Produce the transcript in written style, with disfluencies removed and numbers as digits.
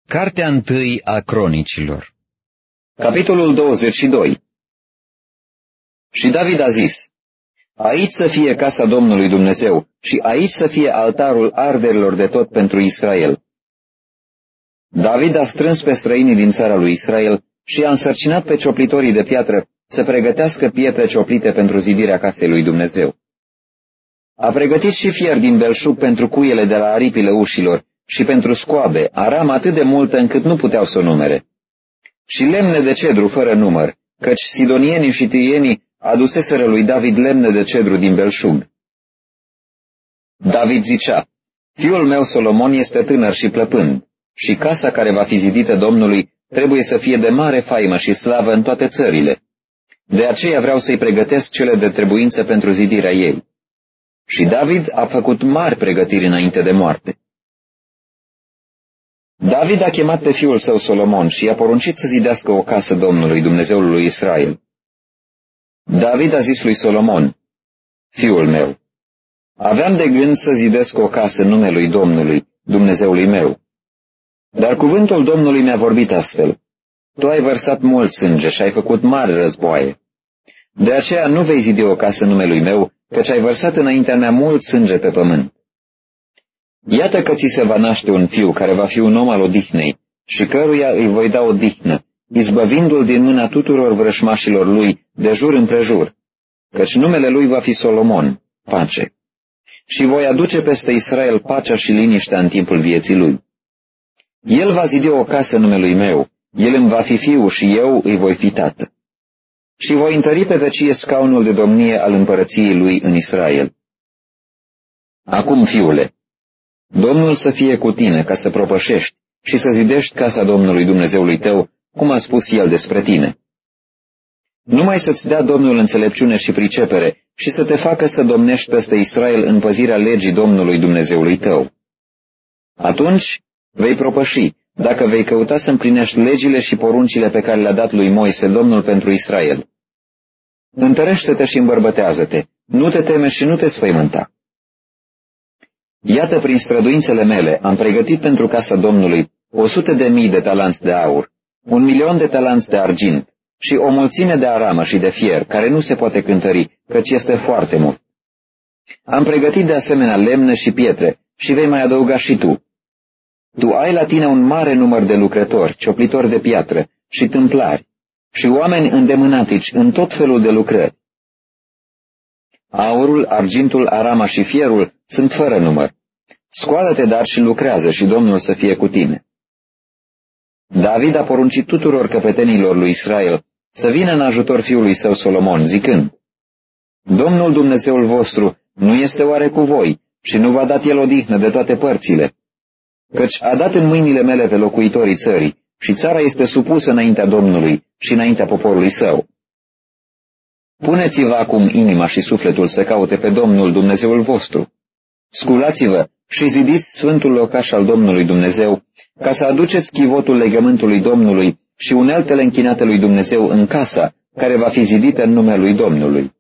Cartea întâi a Cronicilor. Capitolul 22. Și David a zis: aici să fie casa Domnului Dumnezeu și aici să fie altarul arderilor de tot pentru Israel. David a strâns pe străinii din țara lui Israel și a însărcinat pe cioplitorii de piatră să pregătească pietre cioplite pentru zidirea casei lui Dumnezeu. A pregătit și fier din belșug pentru cuiele de la aripile ușilor și pentru scoabe, aram atât de multă încât nu puteau să o numere. Și lemne de cedru fără număr, căci sidonienii și tirienii aduseseră lui David lemne de cedru din belșug. David zicea: fiul meu Solomon este tânăr și plăpând, și casa care va fi zidită Domnului trebuie să fie de mare faimă și slavă în toate țările. De aceea vreau să-i pregătesc cele de trebuință pentru zidirea ei. Și David a făcut mari pregătiri înainte de moarte. David a chemat pe fiul său Solomon și i-a poruncit să zidească o casă Domnului, Dumnezeului lui Israel. David a zis lui Solomon: fiul meu, aveam de gând să zidesc o casă în numele Domnului, Dumnezeului meu. Dar cuvântul Domnului mi-a vorbit astfel: tu ai vărsat mult sânge și ai făcut mari războaie. De aceea nu vei zidi o casă în numele meu, căci ai vărsat înaintea mea mult sânge pe pământ. Iată că ți se va naște un fiu care va fi un om al odihnei și căruia îi voi da odihnă, izbăvindu-l din mâna tuturor vrășmașilor lui de jur împrejur, căci numele lui va fi Solomon, pace. Și voi aduce peste Israel pacea și liniștea în timpul vieții lui. El va zidi o casă numelui meu, el îmi va fi fiu și eu îi voi fi tată. Și voi întări pe vecie scaunul de domnie al împărăției lui în Israel. Acum, fiule, Domnul să fie cu tine ca să propășești și să zidești casa Domnului Dumnezeului tău, cum a spus el despre tine. Numai să-ți dea Domnul înțelepciune și pricepere și să te facă să domnești peste Israel în păzirea legii Domnului Dumnezeului tău. Atunci vei propăși, dacă vei căuta să împlinești legile și poruncile pe care le-a dat lui Moise Domnul pentru Israel. Întărește-te și îmbărbătează-te, nu te teme și nu te spăimânta. Iată, prin străduințele mele am pregătit pentru casa Domnului 100.000 de talanți de aur, 1.000.000 de talanți de argint și o mulțime de aramă și de fier, care nu se poate cântări, căci este foarte mult. Am pregătit de asemenea lemne și pietre și vei mai adăuga și tu. Tu ai la tine un mare număr de lucrători, cioplitori de piatră și tâmplari și oameni îndemânatici în tot felul de lucrări. Aurul, argintul, arama și fierul sunt fără număr. Scoală-te dar și lucrează și Domnul să fie cu tine. David a poruncit tuturor căpetenilor lui Israel să vină în ajutor fiului său Solomon, zicând: Domnul Dumnezeul vostru nu este oare cu voi și nu v-a dat el odihnă de toate părțile? Căci a dat în mâinile mele pe locuitorii țării și țara este supusă înaintea Domnului și înaintea poporului său. Puneți-vă acum inima și sufletul să caute pe Domnul Dumnezeul vostru. Sculați-vă și zidiți sfântul locaș al Domnului Dumnezeu, ca să aduceți chivotul legământului Domnului și uneltele închinate lui Dumnezeu în casa care va fi zidită în numele lui Domnului.